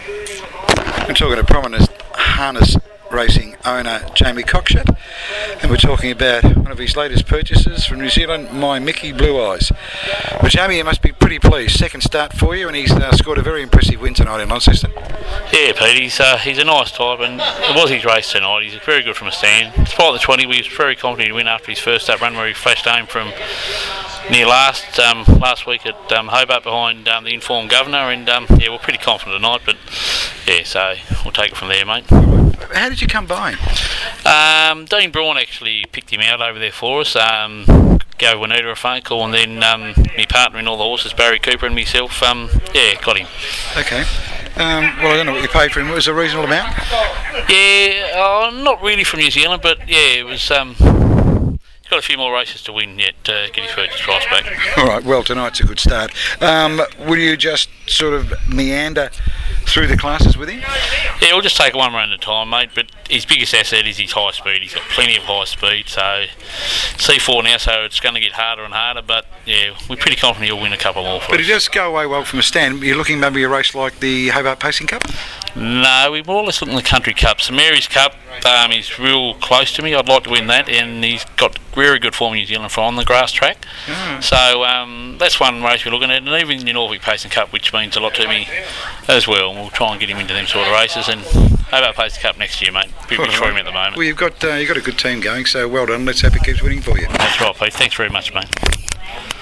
We're talking to prominent harness racing owner Jamie Cockshutt, and we're talking about one of his latest purchases from New Zealand, My Mickey Blue Eyes. Well, Jamie, you must be pretty pleased. Second start for you, and he's scored a very impressive win tonight in Launceston. Yeah, Pete, he's a nice type, and it was his race tonight. He's very good from a stand. Despite the 20, he was very confident to win after his first up run where he flashed home from near last week at Hobart behind the informed governor, and we're pretty confident tonight, but yeah, so we'll take it from there, mate. How did you come by? Dean Braun actually picked him out over there for us. Gave Juanita a phone call, and then my partner in all the horses, Barry Cooper, and myself, got him. Okay. Well, I don't know what you paid for him. It was a reasonable amount? Yeah, not really from New Zealand, but yeah, it was. Got a few more races to win yet to get his purchase price back. All right, well, tonight's a good start. Will you just sort of meander through the classes with him? Yeah, we'll just take it one run at a time, mate, but his biggest asset is his high speed. He's got plenty of high speed, so C4 now, so it's going to get harder and harder, but yeah, we're pretty confident he'll win a couple more for us. But he does go away well from a stand. You're looking maybe a race like the Hobart Pacing Cup? No, we're more or less looking at the Country Cup. St Mary's Cup is real close to me. I'd like to win that, and he's got very good form in New Zealand for on the grass track. So that's one race we're looking at, and even the Norfolk Pacing Cup, which means a lot to me as well. We'll try and get him into them sort of races, and Hobart Pacing Cup next year, mate. Pretty much for him at the moment. Well, you've got a good team going, so well done. Let's hope it keeps winning for you. That's right, Pete. Thanks very much, mate.